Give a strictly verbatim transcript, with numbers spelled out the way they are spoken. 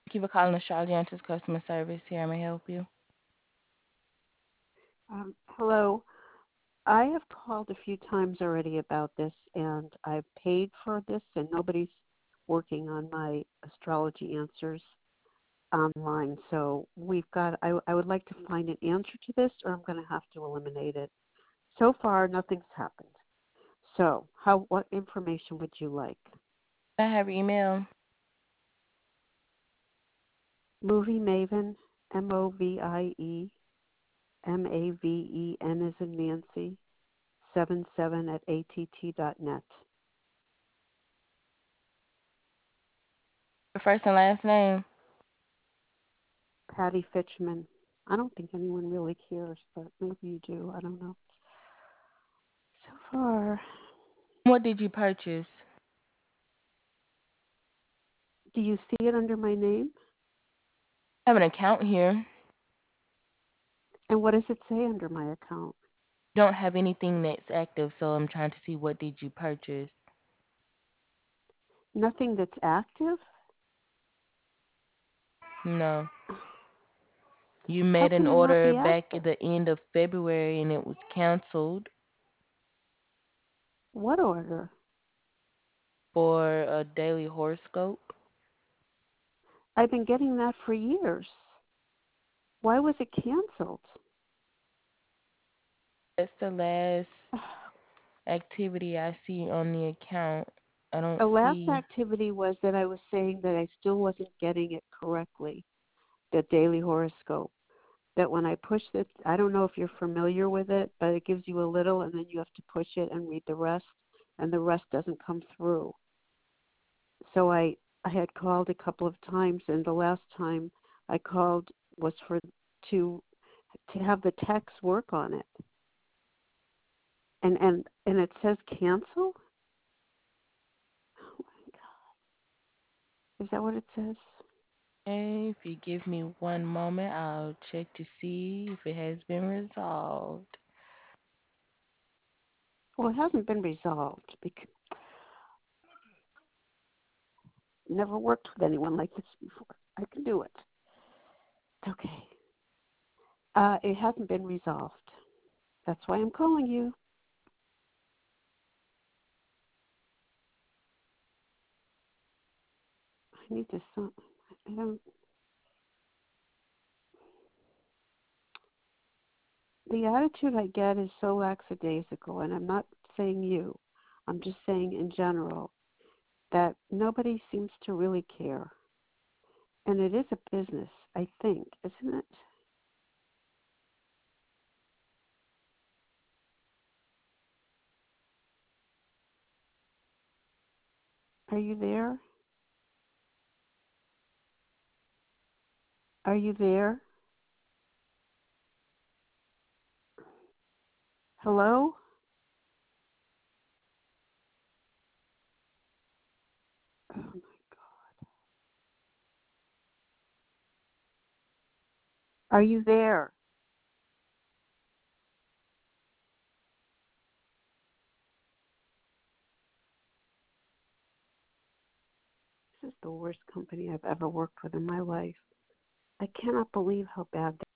Thank you for calling the Charlie Answers customer service. Here, I may help you. Um, hello. I have called a few times already about this, and I've paid for this, and nobody's working on my astrology answers online. So we've got. I, I would like to find an answer to this, or I'm going to have to eliminate it. So far, nothing's happened. So, how? What information would you like? I have your email. Movie Maven, M O V I E M A V E N as in Nancy, seven seven at A T T dot net. Your first and last name. Patty Fitchman. I don't think anyone really cares, but maybe you do. I don't know. So far, What did you purchase? do you see it under my name? I have an account here. And what does it say under my account? Don't have anything that's active, so I'm trying to see what did you purchase. Nothing that's active? No. You How made can an it not order be back at active? the end of February and it was canceled What order? for a daily horoscope. I've been getting that for years. Why was it canceled? That's the last activity I see on the account. I don't The last see. activity was that I was saying that I still wasn't getting it correctly, the daily horoscope. That when I push it, I don't know if you're familiar with it, but it gives you a little and then you have to push it and read the rest, and the rest doesn't come through. So I, I had called a couple of times, and the last time I called was for to to have the text work on it. And and and it says cancel? Oh my God. Is that what it says? Okay, if you give me one moment, I'll check to see if it has been resolved. Well, it hasn't been resolved because never worked with anyone like this before. I can do it. Okay. Uh, it hasn't been resolved. That's why I'm calling you. I need to. I don't. The attitude I get is so lackadaisical, and I'm not saying you. I'm just saying in general that nobody seems to really care, and it is a business, I think, isn't it? Are you there? Are you there? Hello? Oh my God. Are you there? This is the worst company I've ever worked with in my life. I cannot believe how bad